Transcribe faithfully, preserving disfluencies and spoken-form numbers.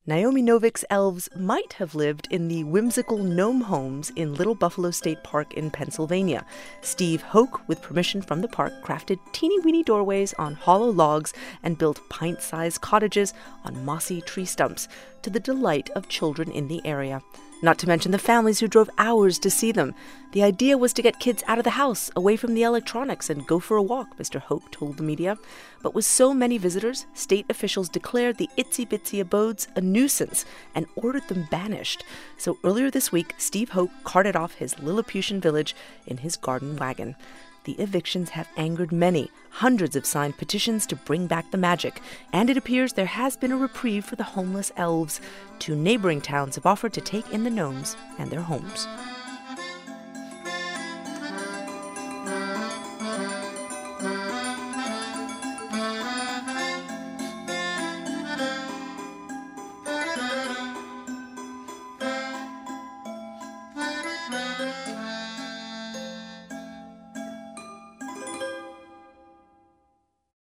Naomi Novik's elves might have lived in the whimsical gnome homes in Little Buffalo State Park in Pennsylvania. Steve Hoke, with permission from the park, crafted teeny-weeny doorways on hollow logs and built pint-sized cottages on mossy tree stumps, to the delight of children in the area. Not to mention the families who drove hours to see them. The idea was to get kids out of the house, away from the electronics, and go for a walk, Mister Hoke told the media. But with so many visitors, state officials declared the itsy-bitsy abodes a nuisance and ordered them banished. So earlier this week, Steve Hoke carted off his Lilliputian village in his garden wagon. The evictions have angered many. Hundreds have signed petitions to bring back the magic, and it appears there has been a reprieve for the homeless elves. Two neighboring towns have offered to take in the gnomes and their homes.